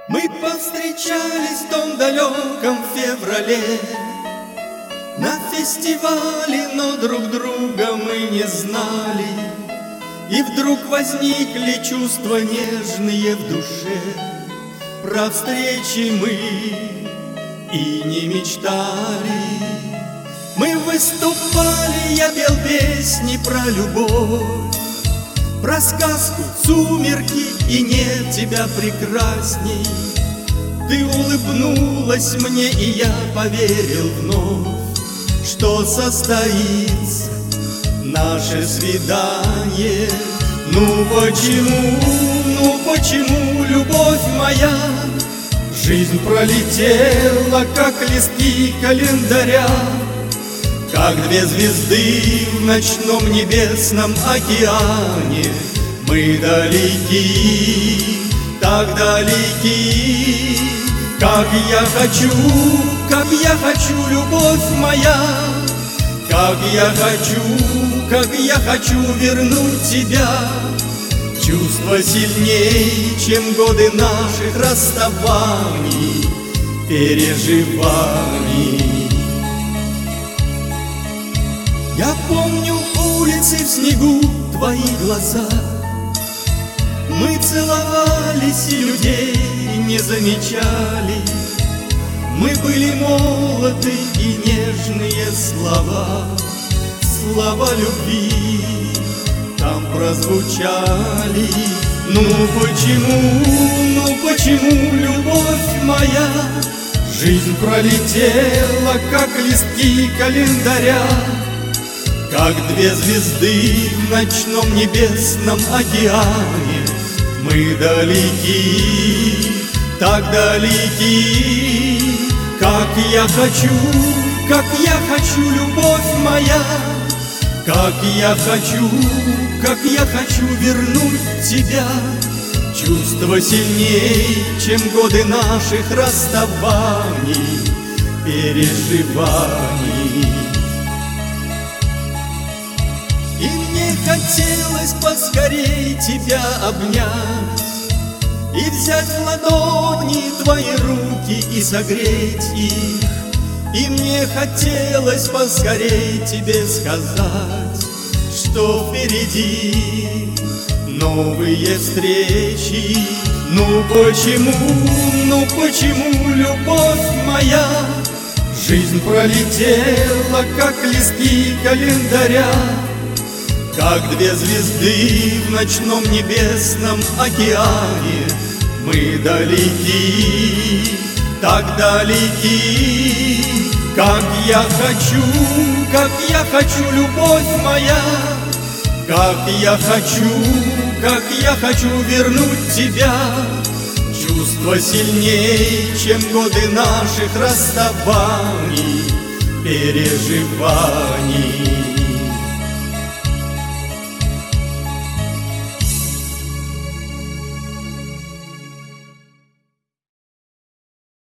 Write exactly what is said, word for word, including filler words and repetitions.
Мы повстречались в том далеком феврале на фестивале, но друг друга мы не знали. И вдруг возникли чувства нежные в душе. Про встречи мы и не мечтали. Мы выступали, я пел песни про любовь, про сказку, сумерки, и нет тебя прекрасней. Ты улыбнулась мне, и я поверил вновь, что состоится наше свидание. Ну почему, ну почему, любовь моя, жизнь пролетела, как листки календаря, как две звезды в ночном небесном океане. Мы далеки, так далеки, как я хочу, как я хочу, любовь моя, как я хочу, как я хочу вернуть тебя. Чувство сильнее, чем годы наших расставаний, переживаний. Я помню улицы в снегу, твои глаза. Мы целовались и людей не замечали. Мы были молоды, и нежные слова, слова любви там прозвучали. Ну почему, ну почему, любовь моя, жизнь пролетела, как листки календаря, как две звезды в ночном небесном океане. Мы далеки, так далеки, как я хочу, как я хочу, любовь моя, как я хочу, как я хочу вернуть тебя. Чувство сильнее, чем годы наших расставаний, переживаний. И мне хотелось поскорей тебя обнять и взять в ладони твои руки и согреть их. И мне хотелось поскорей тебе сказать, что впереди новые встречи. Ну почему, ну почему, любовь моя, жизнь пролетела, как листки календаря, как две звезды в ночном небесном океане. Мы далеки, так далеки, как я хочу, как я хочу, любовь моя, как я хочу, как я хочу вернуть тебя. Чувство сильнее, чем годы наших расставаний, переживаний.